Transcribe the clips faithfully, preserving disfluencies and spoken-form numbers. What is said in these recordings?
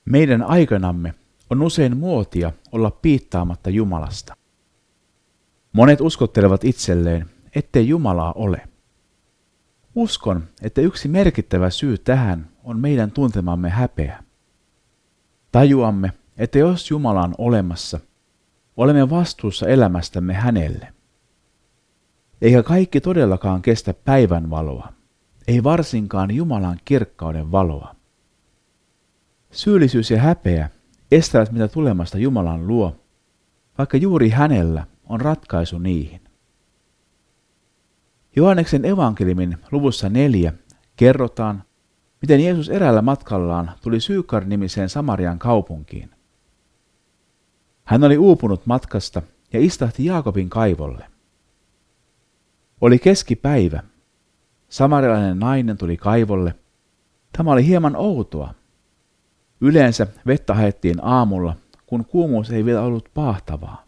Meidän aikanamme on usein muotia olla piittaamatta Jumalasta. Monet uskottelevat itselleen, ettei Jumalaa ole. Uskon, että yksi merkittävä syy tähän on meidän tuntemamme häpeä. Tajuamme, että jos Jumala on olemassa, olemme vastuussa elämästämme hänelle. Eikä kaikki todellakaan kestä päivänvaloa, ei varsinkaan Jumalan kirkkauden valoa. Syyllisyys ja häpeä estävät meitä tulemasta Jumalan luo, vaikka juuri hänellä on ratkaisu niihin. Johanneksen evankeliumin luvussa neljä kerrotaan, miten Jeesus eräällä matkallaan tuli Syykar-nimiseen Samarian kaupunkiin. Hän oli uupunut matkasta ja istahti Jaakobin kaivolle. Oli keskipäivä. Samarialainen nainen tuli kaivolle. Tämä oli hieman outoa. Yleensä vettä haettiin aamulla, kun kuumuus ei vielä ollut paahtavaa.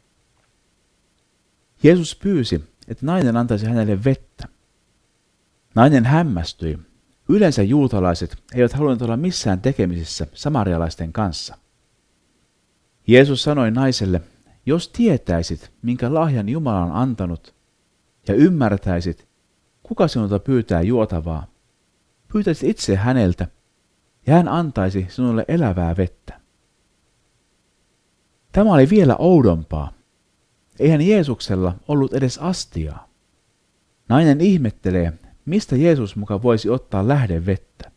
Jeesus pyysi, että nainen antaisi hänelle vettä. Nainen hämmästyi. Yleensä juutalaiset eivät halunneet olla missään tekemisissä samarialaisten kanssa. Jeesus sanoi naiselle, jos tietäisit, minkä lahjan Jumala on antanut, ja ymmärtäisit, kuka sinulta pyytää juotavaa, pyytäisit itse häneltä, ja hän antaisi sinulle elävää vettä. Tämä oli vielä oudompaa. Eihän Jeesuksella ollut edes astiaa. Nainen ihmettelee, mistä Jeesus muka voisi ottaa lähdevettä.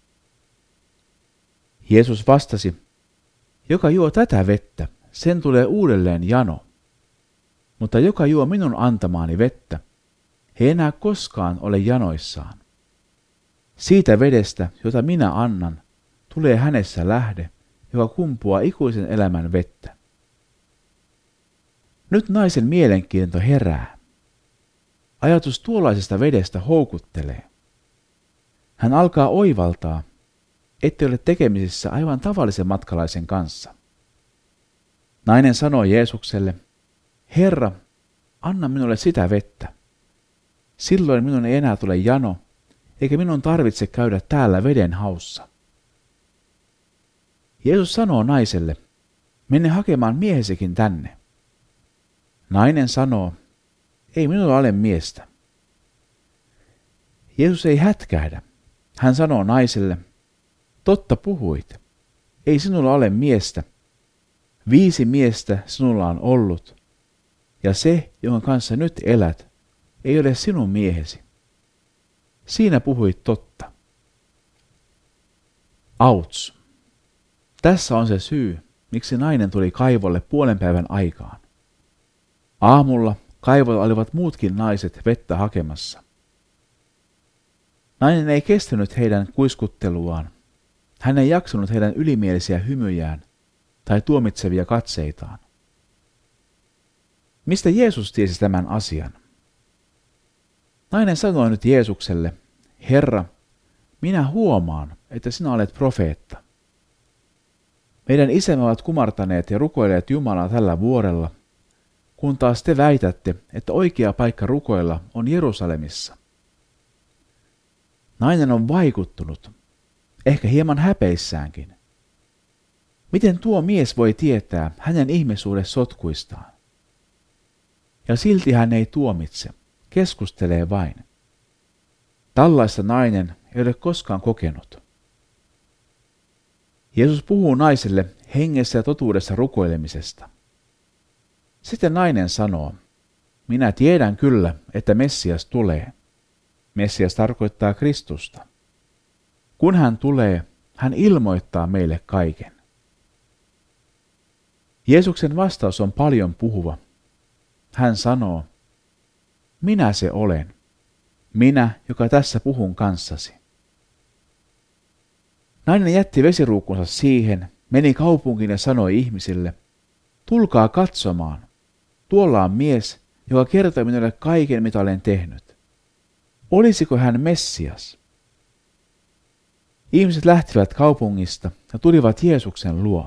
Jeesus vastasi, joka juo tätä vettä, sen tulee uudelleen jano. Mutta joka juo minun antamaani vettä, ei enää koskaan ole janoissaan. Siitä vedestä, jota minä annan, tulee hänessä lähde, joka kumpuaa ikuisen elämän vettä. Nyt naisen mielenkiinto herää. Ajatus tuollaisesta vedestä houkuttelee. Hän alkaa oivaltaa, ettei ole tekemisissä aivan tavallisen matkalaisen kanssa. Nainen sanoi Jeesukselle, Herra, anna minulle sitä vettä. Silloin minun ei enää tule jano, eikä minun tarvitse käydä täällä veden haussa. Jeesus sanoo naiselle, mene hakemaan miehesikin tänne. Nainen sanoo, ei minulla ole miestä. Jeesus ei hätkähdä. Hän sanoo naiselle, totta puhuit, ei sinulla ole miestä. Viisi miestä sinulla on ollut, ja se, jonka kanssa nyt elät, ei ole sinun miehesi. Siinä puhuit totta. Auts. Tässä on se syy, miksi nainen tuli kaivolle puolen päivän aikaan. Aamulla kaivolla olivat muutkin naiset vettä hakemassa. Nainen ei kestänyt heidän kuiskutteluaan. Hän ei jaksanut heidän ylimielisiä hymyjään tai tuomitsevia katseitaan. Mistä Jeesus tiesi tämän asian? Nainen sanoi nyt Jeesukselle, Herra, minä huomaan, että sinä olet profeetta. Meidän isämme ovat kumartaneet ja rukoilleet Jumalaa tällä vuorella, kun taas te väitätte, että oikea paikka rukoilla on Jerusalemissa. Nainen on vaikuttunut, ehkä hieman häpeissäänkin. Miten tuo mies voi tietää hänen ihmissuhde sotkuistaan? Ja silti hän ei tuomitse, keskustelee vain. Tällaista nainen ei ole koskaan kokenut. Jeesus puhuu naiselle hengessä ja totuudessa rukoilemisesta. Sitten nainen sanoo, minä tiedän kyllä, että Messias tulee. Messias tarkoittaa Kristusta. Kun hän tulee, hän ilmoittaa meille kaiken. Jeesuksen vastaus on paljon puhuva. Hän sanoo, minä se olen, minä, joka tässä puhun kanssasi. Nainen jätti vesiruukkunsa siihen, meni kaupunkiin ja sanoi ihmisille, tulkaa katsomaan, tuolla on mies, joka kertoo minulle kaiken, mitä olen tehnyt. Olisiko hän Messias? Ihmiset lähtivät kaupungista ja tulivat Jeesuksen luo.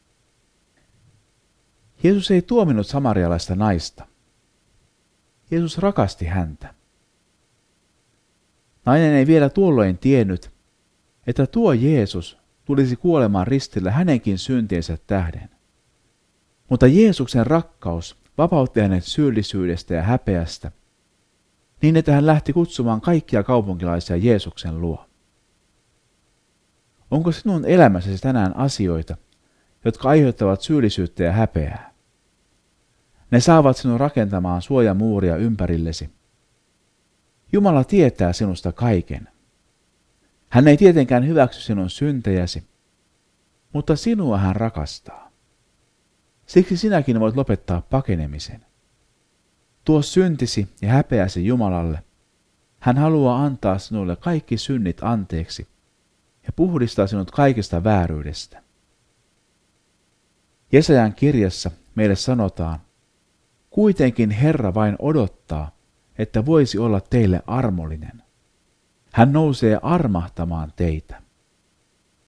Jeesus ei tuominut samarialaista naista. Jeesus rakasti häntä. Nainen ei vielä tuolloin tiennyt, että tuo Jeesus tulisi kuolemaan ristillä hänenkin syntiensä tähden. Mutta Jeesuksen rakkaus vapautti hänet syyllisyydestä ja häpeästä, niin että hän lähti kutsumaan kaikkia kaupunkilaisia Jeesuksen luo. Onko sinun elämässäsi tänään asioita, jotka aiheuttavat syyllisyyttä ja häpeää? Ne saavat sinun rakentamaan suojamuuria ympärillesi. Jumala tietää sinusta kaiken. Hän ei tietenkään hyväksy sinun syntejäsi, mutta sinua hän rakastaa. Siksi sinäkin voit lopettaa pakenemisen. Tuo syntisi ja häpeäsi Jumalalle. Hän haluaa antaa sinulle kaikki synnit anteeksi ja puhdistaa sinut kaikesta vääryydestä. Jesajan kirjassa meille sanotaan, kuitenkin Herra vain odottaa, että voisi olla teille armollinen. Hän nousee armahtamaan teitä.